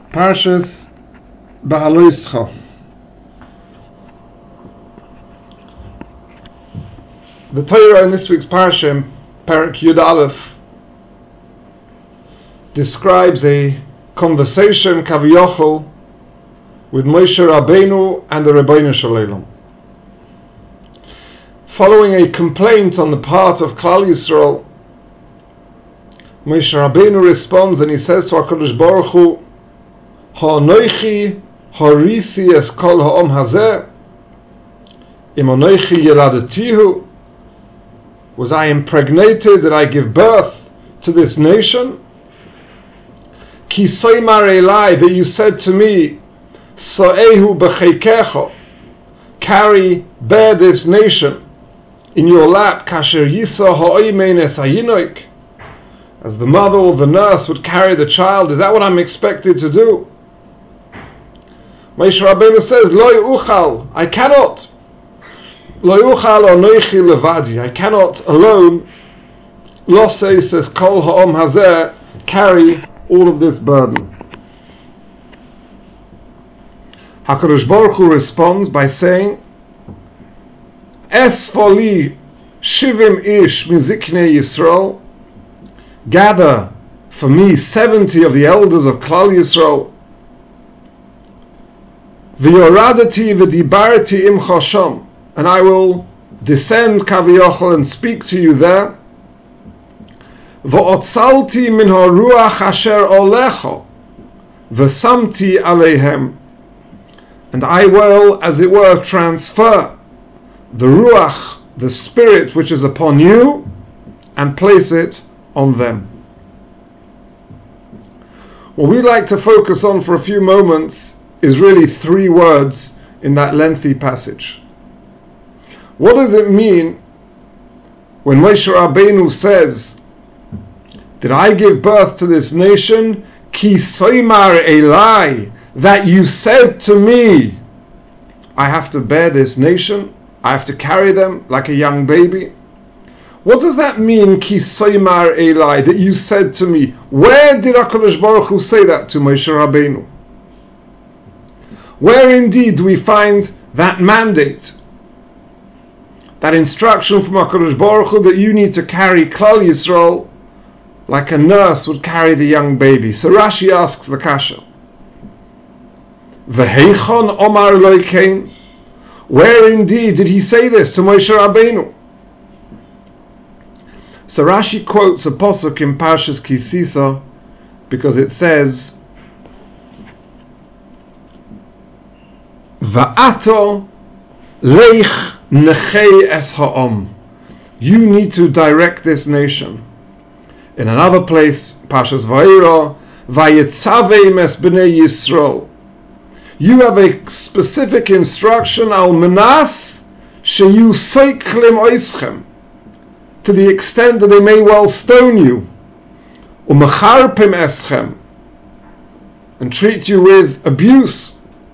Parshas Behaloischa. The Torah in this week's Parsha, Perek Yud Aleph, describes a conversation, Kaviyochel, with Moshe Rabbeinu and the Rebbeinu Shalom. Following a complaint on the part of Klal Yisrael, Moshe Rabbeinu responds and he says to HaKadosh Baruch Hu, Ha'anoichi harisi es kol ha'om hazeh, im anoichi yeladetihu, was I impregnated, did I give birth to this nation? Ki soymar elai, that you said to me, Sa'ehu b'cheikecho, carry, bear this nation in your lap, kasher yisa ha'oimein es hayinoik, as the mother or the nurse would carry the child. Is that what I'm expected to do? Moshe Rabbeinu says, Lo yuchal, I cannot. Lo yuchal anoichi levadi, I cannot alone, lo says kol ha'om hazeh, carry all of this burden. HaKadosh Baruch Hu responds by saying, Es foli shivim ish miziknei Yisrael, gather for me 70 of the elders of Klal Yisrael, v'yoradati v'dibarati im chasham, and I will descend Kaviyochel and speak to you there. V'otzalti min haruach asher olecha, v'samti aleihem, and I will, as it were, transfer the ruach, the spirit which is upon you, and place it on them. What we'd like to focus on for a few moments is really three words in that lengthy passage. What does it mean when Moshe Rabbeinu says, did I give birth to this nation? Ki soymar elai, that you said to me, I have to bear this nation, I have to carry them like a young baby. What does that mean, ki soymar elai, that you said to me? Where did HaKadosh Baruch Hu say that to Moshe Rabbeinu? Where indeed do we find that mandate, that instruction from HaKadosh Baruch Hu that you need to carry Klal Yisrael like a nurse would carry the young baby? So Rashi asks the kasha, V'heichon omar loikein, where indeed did he say this to Moshe Rabbeinu? So Rashi quotes a posuk in Parshas Ki Sisa because it says, Va'ato leich nechei es ha'om, you need to direct this nation. In another place, Parshas Vayera, Vayetzavei es b'nei Yisrael, you have a specific instruction, al menas sheyu seiklim oischem, to the extent that they may well stone you, umecharpim eschem, and treat you with abuse.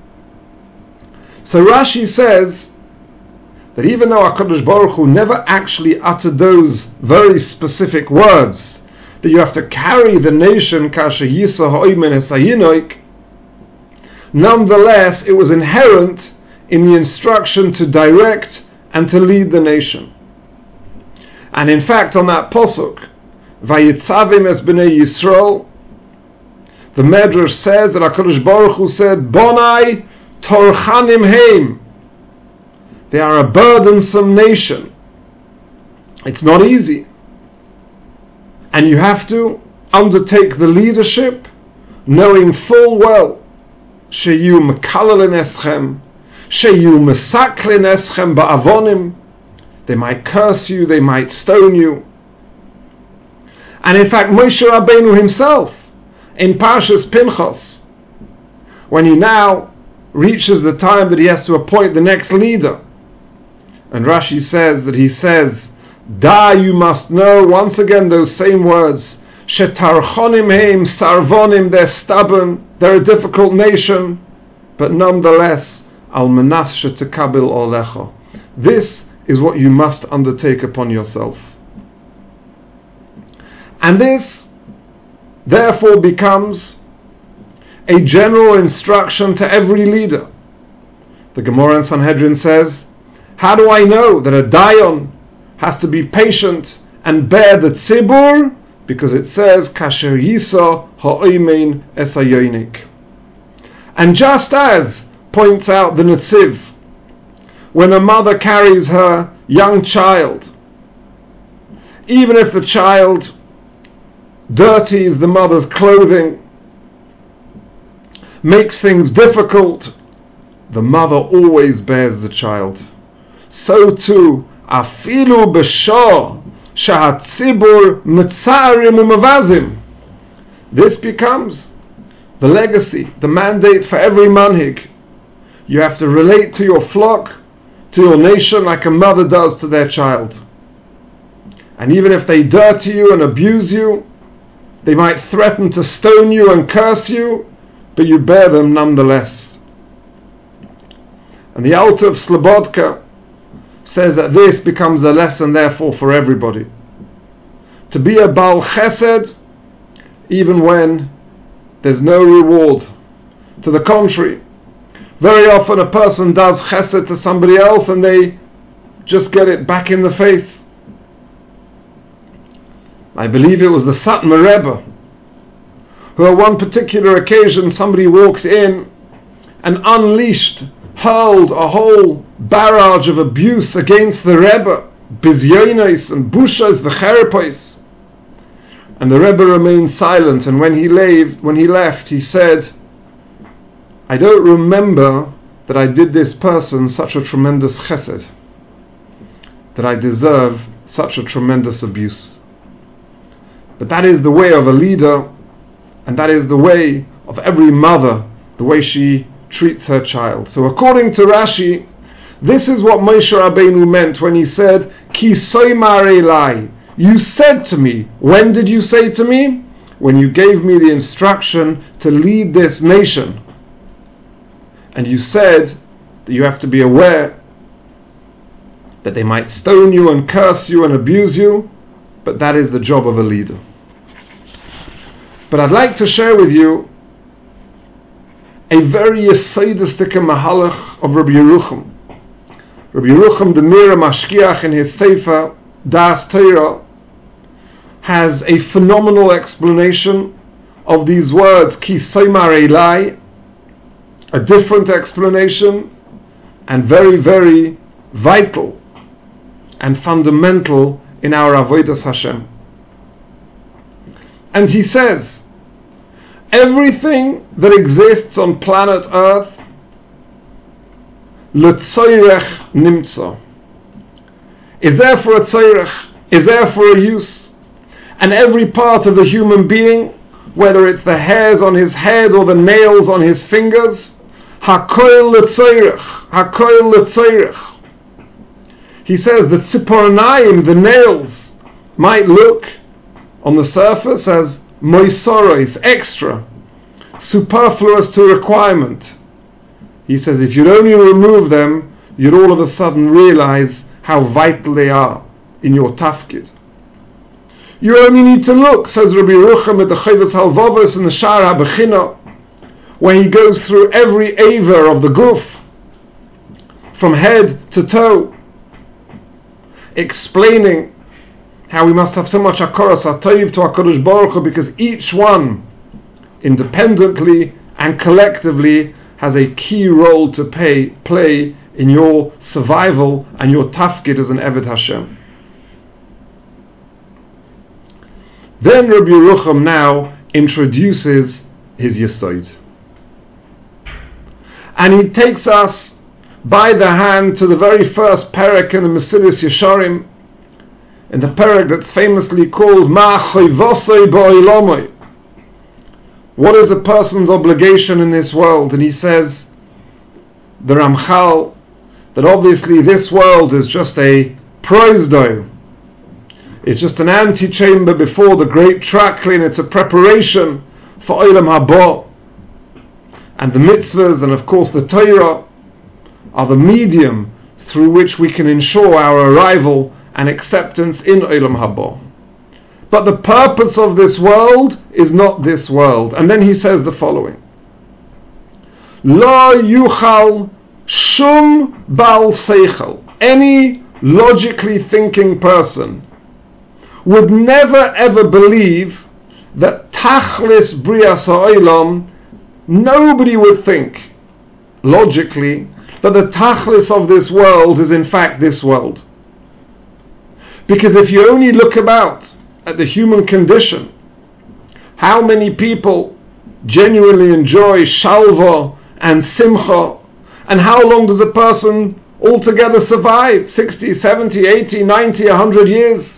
So Rashi says that even though HaKadosh Baruch Hu never actually uttered those very specific words, that you have to carry the nation kasher yisa ha'oimen es hayinoik, nonetheless it was inherent in the instruction to direct and to lead the nation. And in fact, on that posuk, Vayitzavim es b'nei Yisrael, the Medrash says that HaKadosh Baruch Hu said, Bonai torchanim heim, they are a burdensome nation. It's not easy. And you have to undertake the leadership knowing full well, sheyu mekalelin eschem, sheyu mesaklin eschem ba'avonim, they might curse you, they might stone you. And in fact, Moshe Rabbeinu himself, in Parshas Pinchas, when he now reaches the time that he has to appoint the next leader, and Rashi says that he says, Da, you must know, once again those same words, Shetarchonim heim sarvonim, they're stubborn, they're a difficult nation, but nonetheless, al menas shetekabil olecha, this is what you must undertake upon yourself. And this therefore becomes a general instruction to every leader. The Gemara in Sanhedrin says, how do I know that a dayan has to be patient and bear the tzibur? Because it says, Kasher Yisa ha'oimein es hayonik. And just as points out the Netziv, when a mother carries her young child, even if the child dirties the mother's clothing, makes things difficult, the mother always bears the child. So too, afilu b'shah shahatzibur mitzarim umavazim. This becomes the legacy, the mandate for every manhig. You have to relate to your flock, to your nation, like a mother does to their child. And even if they dirty you and abuse you, they might threaten to stone you and curse you, but you bear them nonetheless. And the Alter of Slobodka says that this becomes a lesson therefore for everybody. To be a Baal Chesed even when there's no reward. To the contrary, very often a person does Chesed to somebody else and they just get it back in the face. I believe it was the Satmar Rebbe who on one particular occasion somebody walked in and hurled a whole barrage of abuse against the Rebbe, bizyonos and bushas v'cherepos. And the Rebbe remained silent, and when he left, he said, I don't remember that I did this person such a tremendous chesed, that I deserve such a tremendous abuse. But that is the way of a leader, and that is the way of every mother, the way she treats her child. So according to Rashi, this is what Moshe Rabbeinu meant when he said, Ki soymar elai. You said to me. When did you say to me? When you gave me the instruction to lead this nation. And you said that you have to be aware that they might stone you and curse you and abuse you, but that is the job of a leader. But I'd like to share with you a very yesodistic mahalach of Rabbi Yerucham. Rabbi Yerucham, the Mira Mashkiach, in his Sefer Das Torah, has a phenomenal explanation of these words, Ki soymar elai, a different explanation, and very, very vital and fundamental in our Avodas Hashem. And he says, everything that exists on planet Earth, l'tzoyrech nimtza, is there for a tzoyrech, is there for a use. And every part of the human being, whether it's the hairs on his head or the nails on his fingers, hakoil l'tzoyrech, hakoil l'tzoyrech. He says the tzipornaim, the nails, might look on the surface as moisoros, extra, superfluous to requirement. He says if you'd only remove them, you'd all of a sudden realize how vital they are in your tafkid. You only need to look, says Rabbi Yerucham at the Chovos Halvavos in the Shar HaBechina, when he goes through every aver of the guf, from head to toe, explaining how we must have so much hakaras hatov to HaKadosh Baruch Hu, because each one, independently and collectively, has a key role to play in your survival and your tafkid as an Eved Hashem. Then Rabbi Yerucham now introduces his Yesod. And he takes us by the hand to the very first parak in the Mesilas Yesharim, in the parak that's famously called Ma Choivosei Ba'olamai. What is a person's obligation in this world? And he says, the Ramchal, that obviously this world is just a prosdo. It's just an antechamber before the great trakli, and it's a preparation for Olam Haba. And the mitzvahs and of course the Torah are the medium through which we can ensure our arrival and acceptance in Olam Haba. But the purpose of this world is not this world. And then he says the following. Lo yuchal shum bal seichel. Any logically thinking person would never ever believe that tachlis brias ha'olam, nobody would think logically that the tachlis of this world is in fact this world. Because if you only look about at the human condition, how many people genuinely enjoy shalva and simcha, and how long does a person altogether survive? 60, 70, 80, 90, 100 years.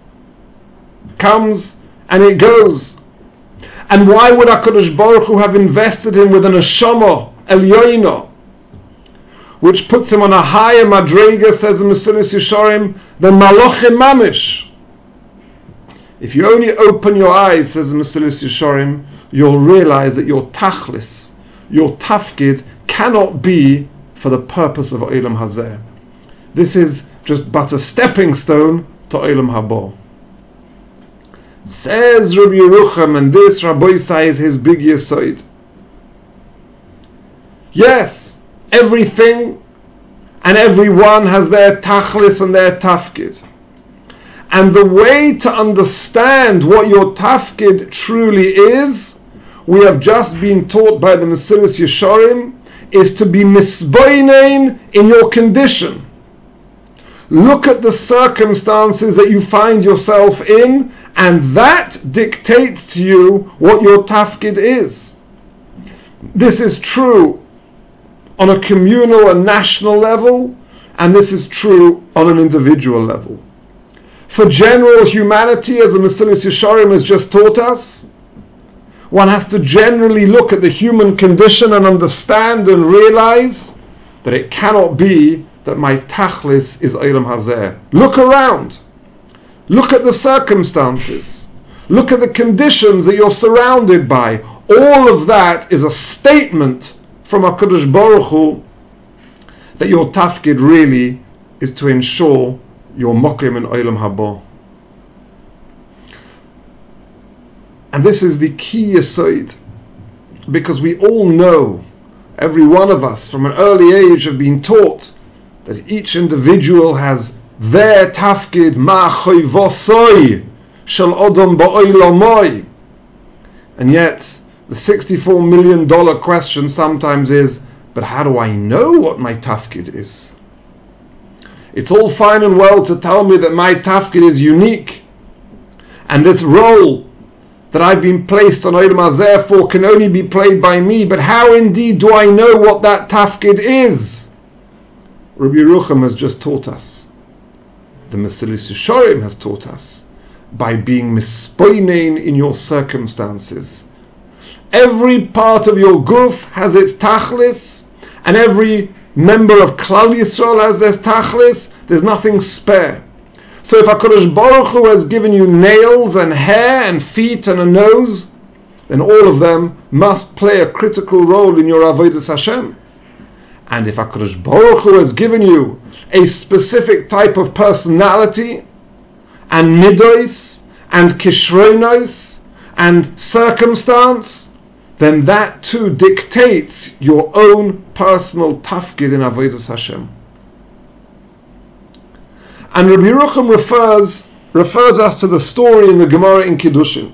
Comes and it goes. And why would HaKadosh Baruch Hu have invested him with an neshama elyoina, which puts him on a higher madrega, says the Mesilas Yesharim, than malachim mamish? If you only open your eyes, says the Mesilas Yesharim, you'll realize that your tachlis, your tafkid, cannot be for the purpose of Olam Hazeh. This is just but a stepping stone to Olam Haba. Says Rabbi Yerucham, and this Rabbi Isai is his big yesod. Yes, everything and everyone has their tachlis and their tafkid. And the way to understand what your tafkid truly is, we have just been taught by the Mesilas Yesharim, is to be misboinen in your condition. Look at the circumstances that you find yourself in, and that dictates to you what your tafkid is. This is true on a communal and national level, and this is true on an individual level. For general humanity, as the Mesilas Yesharim has just taught us, one has to generally look at the human condition and understand and realize that it cannot be that my tachlis is Olam Hazeh. Look around. Look at the circumstances. Look at the conditions that you're surrounded by. All of that is a statement from HaKadosh Baruch Hu that your tafkid really is to ensure your mokim in Olam Haba. And this is the key yesod, because we all know, every one of us from an early age have been taught that each individual has their tafkid, ma choivosoi shel odom ba'olamoi. And yet the $64 million question sometimes is, but how do I know what my tafkid is? It's all fine and well to tell me that my tafkid is unique, and this role that I've been placed on Olam Hazeh for can only be played by me, but how indeed do I know what that tafkid is? Rabbi Yerucham has just taught us, the Mesilas Yesharim has taught us, by being mispoinen in your circumstances. Every part of your guf has its tachlis, and every member of Klal Yisrael has their tachlis. There's nothing spare. So if HaKadosh Baruch Hu has given you nails and hair and feet and a nose, then all of them must play a critical role in your avodas Hashem. And if HaKadosh Baruch Hu has given you a specific type of personality and midos and kishronos and circumstance, then that too dictates your own personal tafkid in avodas Hashem. And Rabbi Yerucham refers us to the story in the Gemara in Kiddushin.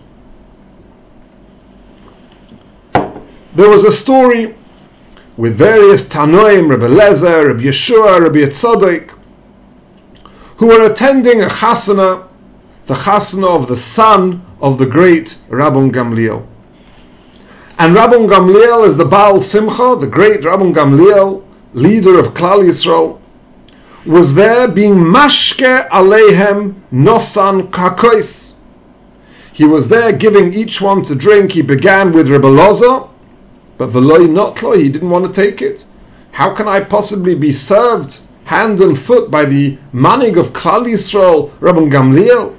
There was a story with various Tanoim, Rabbi Lezer, Rabbi Yeshua, Rabbi Yitzadok, who were attending a chasana, the chasana of the son of the great Rabban Gamliel. And Rabban Gamliel is the Baal Simcha, the great Rabban Gamliel, leader of Klal Yisrael, was there being mashke aleihem nosan kakois. He was there giving each one to drink. He began with Rebbe Loza, but v'loi notlo, he didn't want to take it. How can I possibly be served hand and foot by the manig of Klal Yisrael, Rabban Gamliel?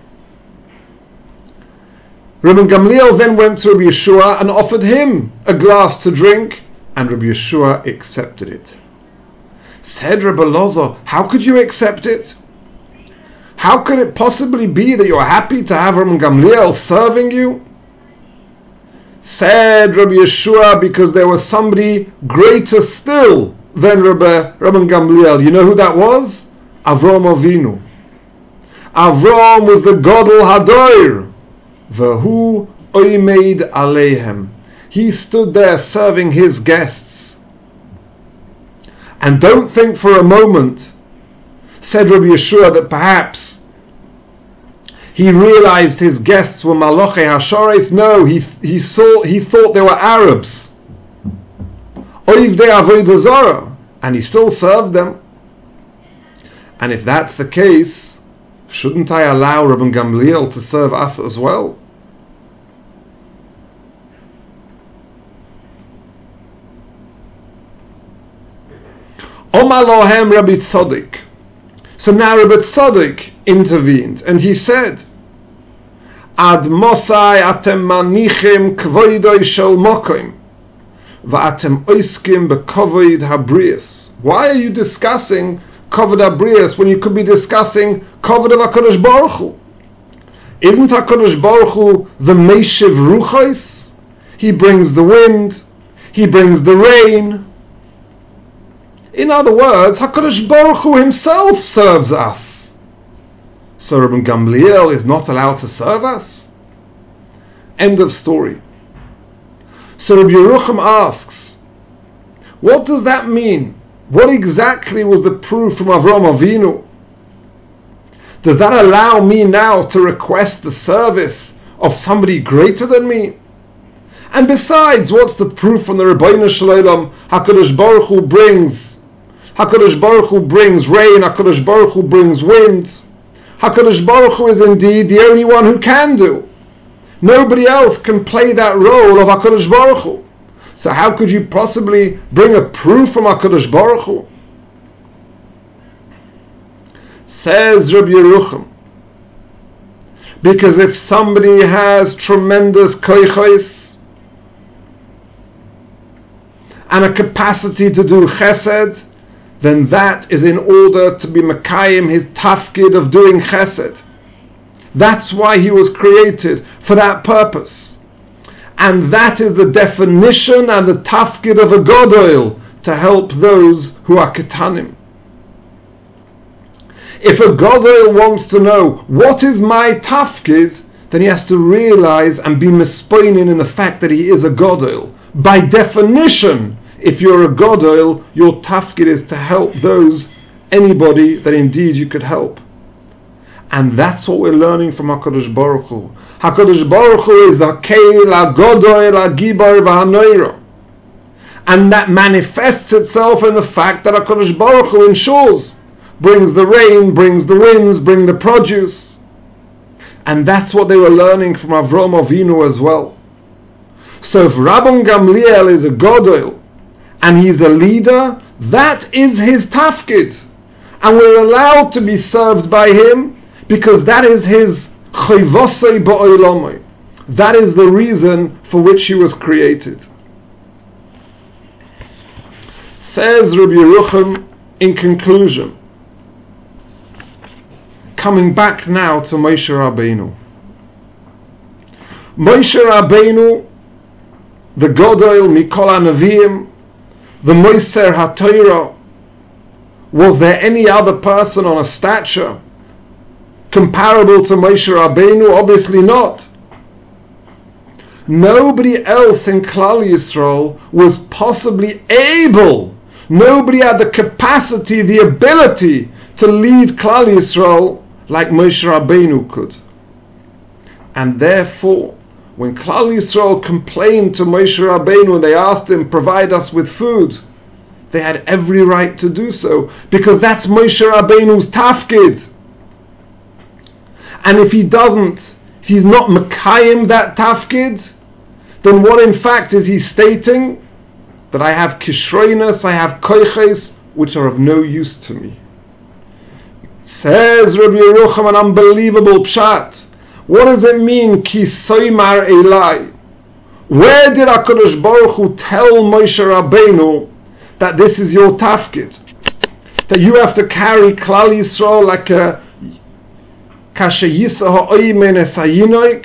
Rabban Gamliel then went to Rabbi Yeshua and offered him a glass to drink, and Rabbi Yeshua accepted it. Said Rebbe Loza, how could you accept it? How could it possibly be that you're happy to have Rabban Gamliel serving you? Said Rabbi Yeshua, because there was somebody greater still than Rabban Gamliel. You know who that was? Avram Avinu. Avram was the Gadol Hadoir. Vehu oimeid aleihem. He stood there serving his guests. And don't think for a moment, said Rabbi Yeshua, that perhaps he realized his guests were Malachei Hashores. No, he thought they were Arabs. Oivdei Avodah Zarah, and he still served them. And if that's the case, shouldn't I allow Rabban Gamliel to serve us as well? Omar lohem Rabbi Tzadok. So now Rabbi Tzadok intervened and he said, Ad mosai atem manichim kvoidoi shel mokim va'atem oiskim bekovoid habrius. Why are you discussing Kovod Habrius when you could be discussing Kovod of HaKadosh Baruch Hu? Isn't HaKadosh Baruch Hu the Meshiv Ruchos? He brings the wind, he brings the rain. In other words, HaKadosh Baruch Hu himself serves us. So Rabban Gamliel is not allowed to serve us? End of story. So Rabbi Yerucham asks, what does that mean? What exactly was the proof from Avram Avinu? Does that allow me now to request the service of somebody greater than me? And besides, what's the proof from the Rebbeinu Shalom? HaKadosh Baruch Hu brings rain, HaKadosh Baruch Hu brings wind. HaKadosh Baruch Hu is indeed the only one who can do. Nobody else can play that role of HaKadosh Baruch Hu. So how could you possibly bring a proof from HaKadosh Baruch Hu? Says Rabbi Yerucham, because if somebody has tremendous koichos and a capacity to do chesed, then that is in order to be Mekayim his tafkid of doing chesed. That's why he was created, for that purpose. And that is the definition and the tafkid of a Gadol, to help those who are ketanim. If a Gadol wants to know what is my tafkid, then he has to realize and be mispoinin in the fact that he is a Gadol. By definition, if you're a Gadol, your tafkid is to help anybody that indeed you could help. And that's what we're learning from HaKadosh Baruch Hu. HaKadosh Baruch Hu is the Keil HaGodol HaGibar VaHanoira. And that manifests itself in the fact that HaKadosh Baruch Hu ensures, brings the rain, brings the winds, brings the produce. And that's what they were learning from Avram Avinu as well. So if Rabban Gamliel is a Gadol and he's a leader, that is his tafkid. And we're allowed to be served by him because that is his chayvosei ba'olamai. That is the reason for which he was created. Says Rabbi Yerucham in conclusion, coming back now to Moshe Rabbeinu. Moshe Rabbeinu, the Gadol Mikol HaNeviim, the Moser HaTorah, was there any other person on a stature comparable to Moshe Rabbeinu? Obviously not. Nobody else in Klal Yisrael was possibly able, nobody had the capacity, the ability to lead Klal Yisrael like Moshe Rabbeinu could. And therefore, when Klal Yisrael complained to Moshe Rabbeinu and they asked him, provide us with food, they had every right to do so, because that's Moshe Rabbeinu's tafkid. And if he doesn't, if he's not Mekayim that tafkid, then what in fact is he stating? That I have kishroinus, I have koiches, which are of no use to me. Says Rabbi Yerucham, an unbelievable pshat. What does it mean, ki soymar elai? Where did HaKadosh Baruch Hu tell Moshe Rabbeinu that this is your tafkid? That you have to carry Klal Yisrael like a kashe yisa ha'oimen esayinoik,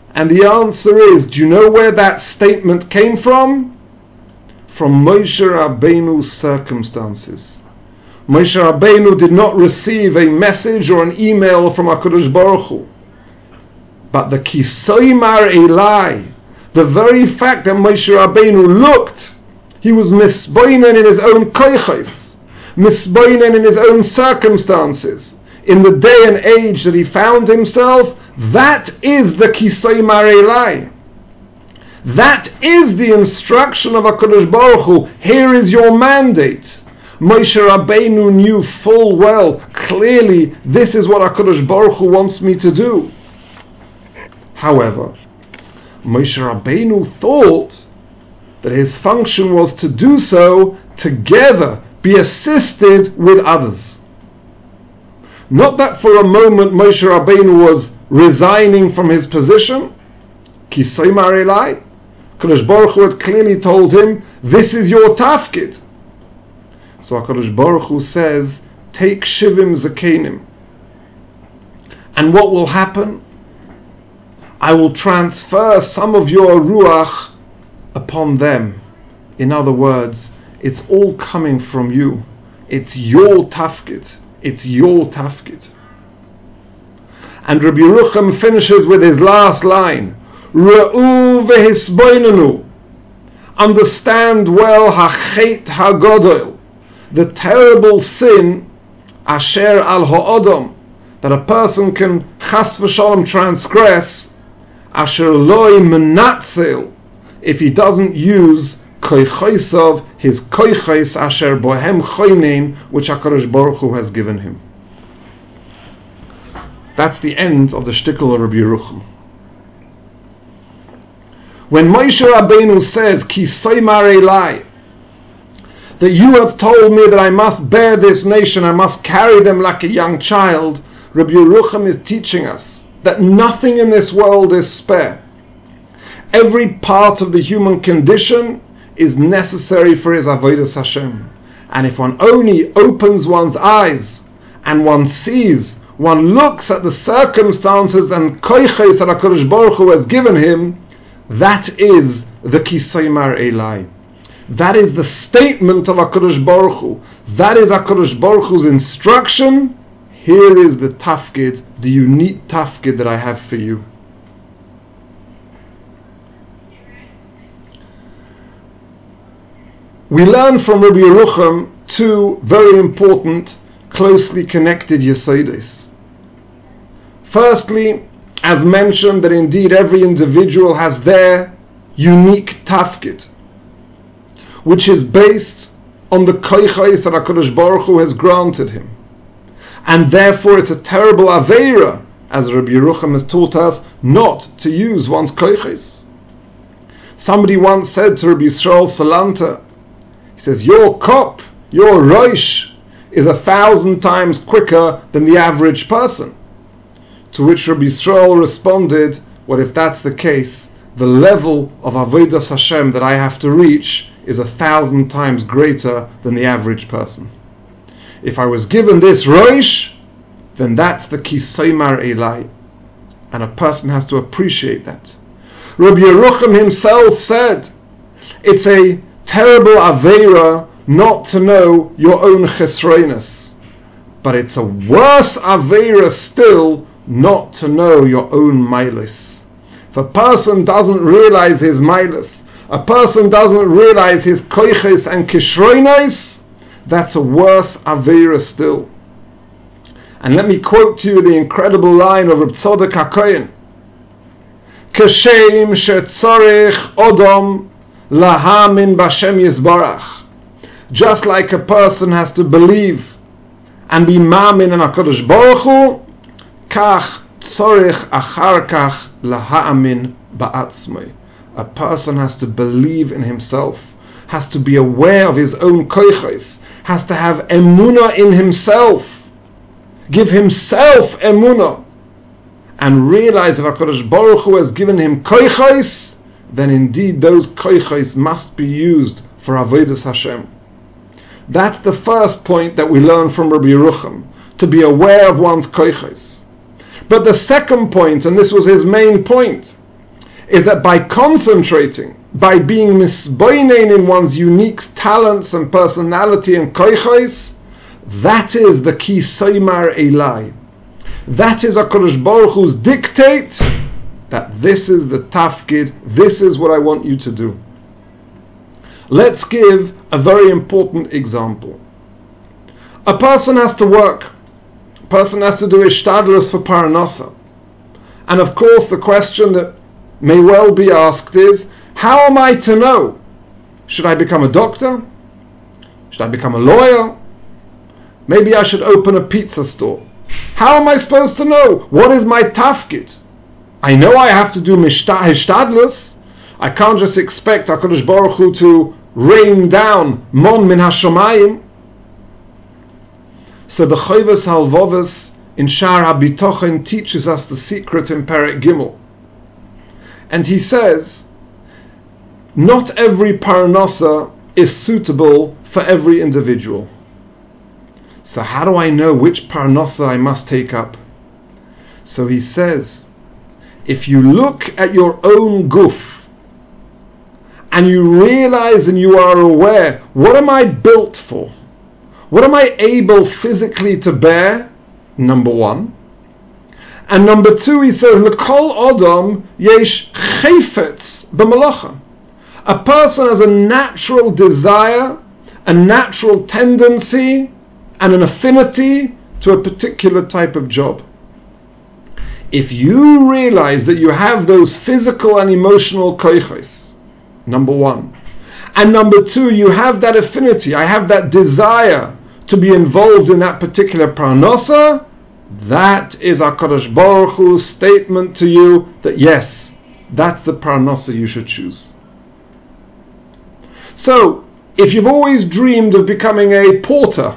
And the answer is, do you know where that statement came from? From Moshe Rabbeinu's circumstances. Moshe Rabbeinu did not receive a message or an email from HaKadosh Baruch Hu. But the Kisoi Mar Elai, the very fact that Moshe Rabbeinu looked, he was misboinen in his own koiches, misboinen in his own circumstances, in the day and age that he found himself. That is the Kisoi Mar Elai. That is the instruction of HaKadosh Baruch Hu. Here is your mandate. Moshe Rabbeinu knew full well, clearly, this is what HaKadosh Baruch Hu wants me to do. However, Moshe Rabbeinu thought that his function was to do so together, be assisted with others. Not that for a moment Moshe Rabbeinu was resigning from his position. Kisoi Mar Elai. HaKadosh Baruch Hu had clearly told him, this is your tafkid. So HaKadosh Baruch Hu says, take Shivim Zakenim. And what will happen? I will transfer some of your Ruach upon them. In other words, it's all coming from you. It's your tafkid. It's your tafkid. And Rabbi Yerucham finishes with his last line, Ra'u vehisboinenu. Understand well hachet hagodol, the terrible sin, asher al ha'odom, that a person can chas v'shalom transgress, asher loi menatzel, if he doesn't use koichosav, his koichos asher bohem choinin, which HaKadosh Baruch Hu has given him. That's the end of the shtickle of Rabbi Yerucham. When Moshe Rabbeinu says, Kisoi Mar Elai, that you have told me that I must bear this nation, I must carry them like a young child, Rabbi Yerucham is teaching us that nothing in this world is spare. Every part of the human condition is necessary for his avodas Hashem. And if one only opens one's eyes and one sees, one looks at the circumstances and koiches that HaKadosh Baruch Hu has given him, that is the Kisoi Mar Elai. That is the statement of HaKadosh Baruch Hu. That is HaKadosh Baruch Hu's instruction. Here is the tafkid, the unique tafkid that I have for you. We learn from Rabbi Yerucham two very important, closely connected yesodos. Firstly, as mentioned, that indeed every individual has their unique tafkid, which is based on the koichos that HaKadosh Baruch Hu has granted him. And therefore it's a terrible aveira, as Rabbi Yerucham has taught us, not to use one's koichos. Somebody once said to Rabbi Yisrael Salanta, he says, your kop, your roish, is 1,000 times quicker than the average person. To which Rabbi Yisrael responded, well, if that's the case, the level of avodas Hashem that I have to reach is 1,000 times greater than the average person. If I was given this roish, then that's the Kisoi Mar Elai. And a person has to appreciate that. Rabbi Yerucham himself said, it's a terrible aveira not to know your own chesroinus. But it's a worse aveira still not to know your own milas. If a person doesn't realize his milas, a person doesn't realize his koiches and kishroinais, that's a worse aveira still. And let me quote to you the incredible line of Reb Tzadok HaKohen. Kashem shetzorich odom lahamin b'Hashem Yisbarach. Just like a person has to believe and be ma'amin in HaKadosh Baruch Hu, kach tzorich achar kach laha'amin ba'atzmai. A person has to believe in himself, has to be aware of his own koiches, has to have emunah in himself, give himself emunah, and realize if HaKadosh Baruch Hu has given him koiches, then indeed those koiches must be used for avodas Hashem. That's the first point that we learn from Rabbi Yerucham, to be aware of one's koiches. But the second point, and this was his main point, is that by concentrating, by being misboinen in one's unique talents and personality and koichos, that is the ki soymar elai. That is HaKadosh Baruch Hu's dictate that this is the tafkid, this is what I want you to do. Let's give a very important example. A person has to work. A person has to do ishtadlus for paranasa. And of course the question that may well be asked is, how am I to know? Should I become a doctor? Should I become a lawyer? Maybe I should open a pizza store. How am I supposed to know? What is my tafkid? I know I have to do hishtadlus. I can't just expect HaKadosh Baruch Hu to rain down mon min hashamayim. So the Chovos HaLevavos in Shar HaBitochen teaches us the secret in Perek Gimel. And he says, not every paranasa is suitable for every individual. So how do I know which paranasa I must take up? So he says, if you look at your own guf, and you realize and you are aware, what am I built for? What am I able physically to bear? Number one. And number two, he says, L'kol Adam yesh chayfetz b'malacha. A person has a natural desire, a natural tendency, and an affinity to a particular type of job. If you realize that you have those physical and emotional koichos, number one, and number two, you have that affinity, I have that desire to be involved in that particular paranasa, that is HaKadosh Baruch Hu's statement to you that yes, that's the paranasa you should choose. So, if you've always dreamed of becoming a porter,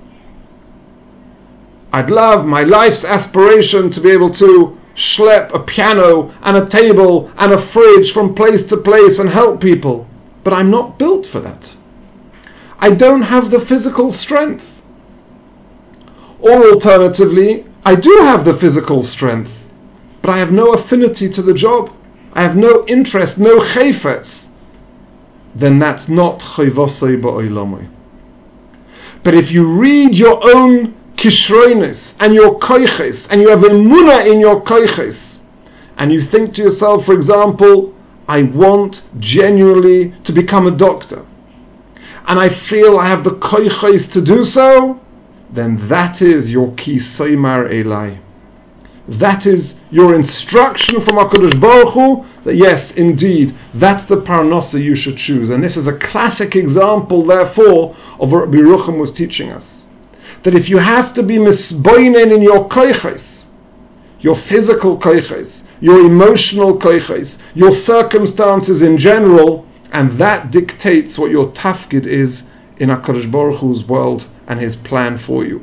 I'd love my life's aspiration to be able to schlep a piano and a table and a fridge from place to place and help people, but I'm not built for that. I don't have the physical strength. Or alternatively, I do have the physical strength, but I have no affinity to the job. I have no interest, no chayfetz. Then that's not chayvosei ba'olamai. But if you read your own kishronis and your koiches, and you have emunah in your koiches, and you think to yourself, for example, I want genuinely to become a doctor, and I feel I have the koiches to do so, then that is your ki soymar elai. That is your instruction from HaKadosh Baruch Hu that yes, indeed, that's the paranasa you should choose. And this is a classic example, therefore, of what Rabbi Yerucham was teaching us. That if you have to be misboinen in your koiches, your physical koiches, your emotional koiches, your circumstances in general, and that dictates what your tafkid is in HaKadosh Baruch Hu's world and His plan for you.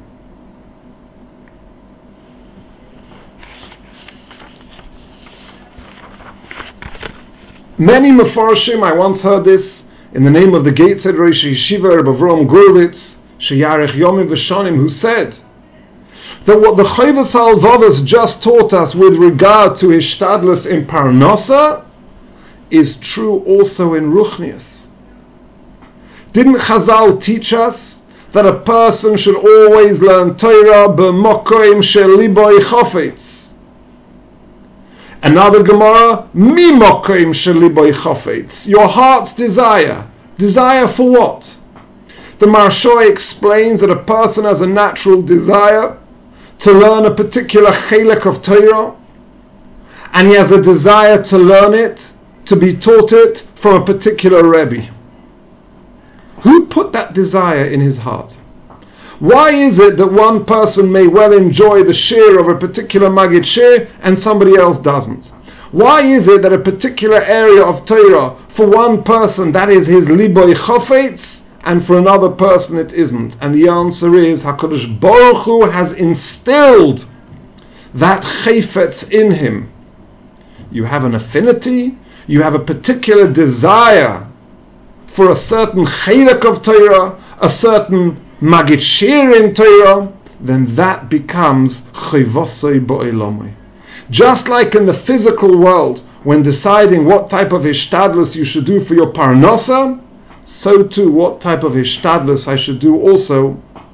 Many Mefarshim, I once heard this in the name of the Gateshead Rosh Yeshiva Rabbi Avraham Gurvitz, Sheyarech Yomim V'Shanim, who said that what the Chovos HaLevavos just taught us with regard to Hishtadlus in Paranasa is true also in Ruchnius. Didn't Chazal teach us that a person should always learn Torah b'mokoim sheliboy chofetz? Another Gemara, mi mokoim sheliboy chofetz, your heart's desire. Desire for what? The Maharsha explains that a person has a natural desire to learn a particular chelek of Torah, and he has a desire to learn it, to be taught it from a particular Rebbe. Who put that desire in his heart? Why is it that one person may well enjoy the share of a particular Maggid share and somebody else doesn't? Why is it that a particular area of Torah, for one person that is his liboy chofetz, and for another person it isn't? And the answer is, HaKadosh Baruch Hu has instilled that chayfetz in him. You have an affinity, you have a particular desire for a certain chelek of Torah, a certain Maggid shir in Torah, then that becomes chayvosei ba'olamai. Just like in the physical world, when deciding what type of hishtadlus you should do for your parnasa, so too what type of hishtadlus I should do also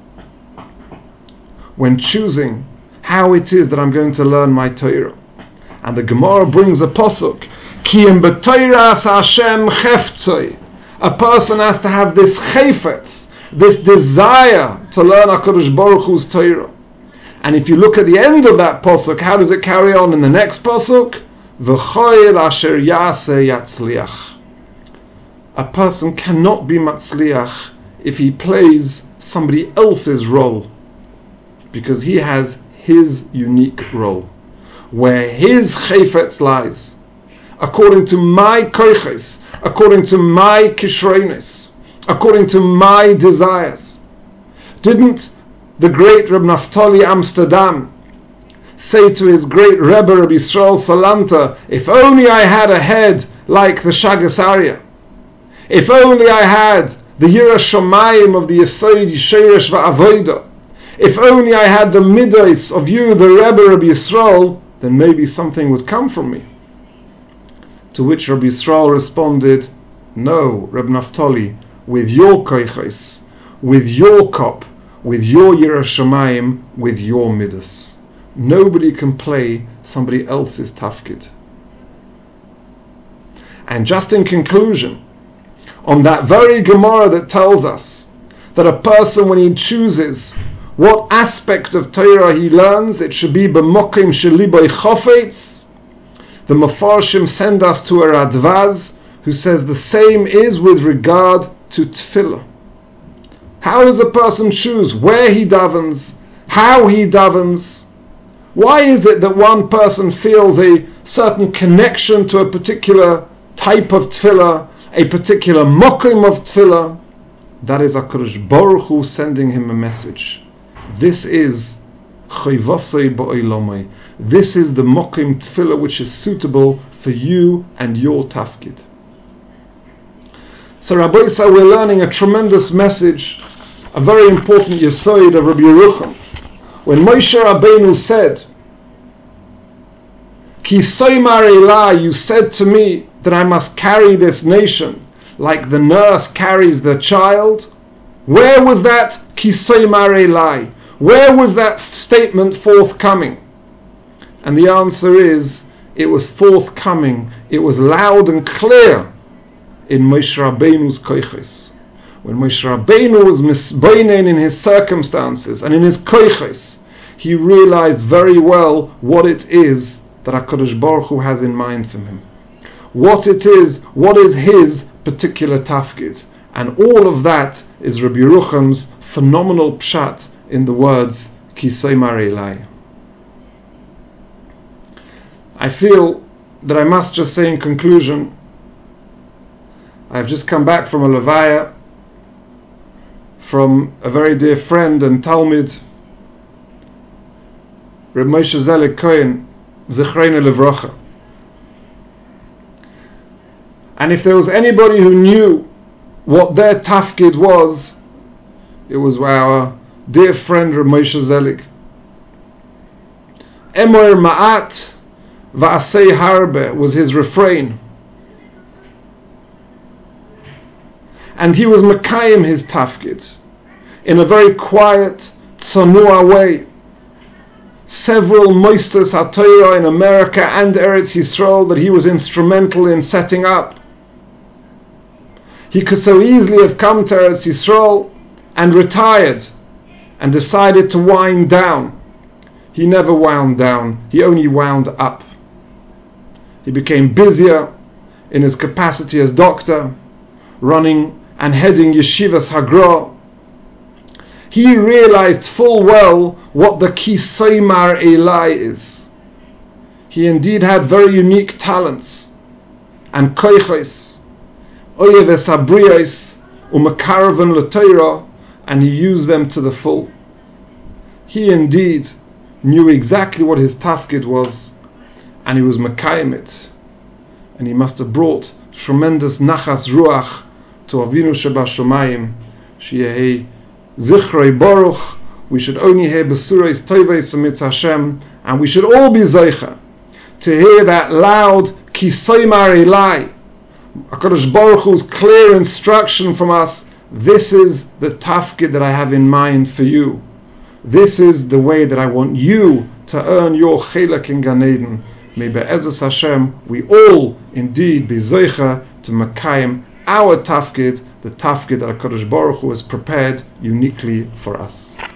when choosing how it is that I'm going to learn my Torah. And the Gemara brings a pasuk, Ki em b'Torahs Hashem cheftzoi. A person has to have this chayfetz, this desire to learn HaKadosh Baruch Hu's Torah. And if you look at the end of that pasuk, how does it carry on in the next pasuk? V'choil asher yaseh yatzliach. A person cannot be matzliach if he plays somebody else's role, because he has his unique role, where his chayfetz lies, according to my koiches, according to my kishronis, according to my desires. Didn't the great Reb Naftali Amsterdam say to his great Rebbe Rabbi Yisrael Salanta, if only I had a head like the Shagas Aryeh, if only I had the Yira Shomayim of the Yesod Yisheresh Va'avodah, if only I had the midos of you, the Rebbe Rabbi Yisrael, then maybe something would come from me. To which Rabbi Yisrael responded, no, Reb Naftali, with your koiches, with your kop, with your Yira Shomayim, with your midos. Nobody can play somebody else's tafkid. And just in conclusion, on that very Gemara that tells us that a person, when he chooses what aspect of Torah he learns, it should be b'mokim sheliboy chofetz, the Mefarshim send us to a Radvaz who says the same is with regard to tefillah. How does a person choose where he davens, how he davens? Why is it that one person feels a certain connection to a particular type of tefillah, a particular mokim of tefillah? That is HaKadosh Baruch Hu sending him a message. This is chayvasei ba'olamai. This is the mokim tefillah which is suitable for you and your tafkid. So Rabbi Yisrael, we're learning a tremendous message, a very important yesod of Rabbi Yerucham. When Moshe Rabbeinu said, Ki soymar elai, you said to me that I must carry this nation like the nurse carries the child. Where was that Ki soymar elai? Where was that statement forthcoming? And the answer is, it was forthcoming, it was loud and clear in Moshe Rabbeinu's koiches. When Moshe Rabbeinu was misbeinen in his circumstances and in his koiches, he realized very well what it is that HaKadosh Baruch Hu has in mind for him. What it is, what is his particular tafkid. And all of that is Rabbi Yerucham's phenomenal pshat in the words, Ki soymar elai. I feel that I must just say in conclusion, I've just come back from a levaya from a very dear friend and Talmid, Reb Moshe Zelig Cohen, Zechreinu Levrocha. And if there was anybody who knew what their tafkid was, it was our dear friend Reb Moshe Zelig. Emoir ma'at va'asei harbe was his refrain. And he was mekayim his tafkid in a very quiet, tzanua way. Several moisters HaTorah in America and Eretz Yisrael that he was instrumental in setting up. He could so easily have come to Eretz Yisrael and retired and decided to wind down. He never wound down, he only wound up. He became busier in his capacity as doctor, running and heading Yeshivas Hagra. He realized full well what the Ki soymar elai is. He indeed had very unique talents and koiches, oyeves habriyos umekaraven l'Torah, and he used them to the full. He indeed knew exactly what his tafkid was, and he was mekayim it, and he must have brought tremendous nachas ruach to Avinu Shebashomayim, Sheyehi Zichrei Baruch. We should only hear Besurais Tovos Mitz Hashem, and we should all be zeicha to hear that loud Ki soymar elai. HaKadosh Baruch Hu's clear instruction from us, this is the tafkid that I have in mind for you. This is the way that I want you to earn your chilek in Gan Eden. May be'ezus Hashem, we all indeed be zeicha to makayim our tafkid, the tafkid that HaKadosh Baruch Hu has prepared uniquely for us.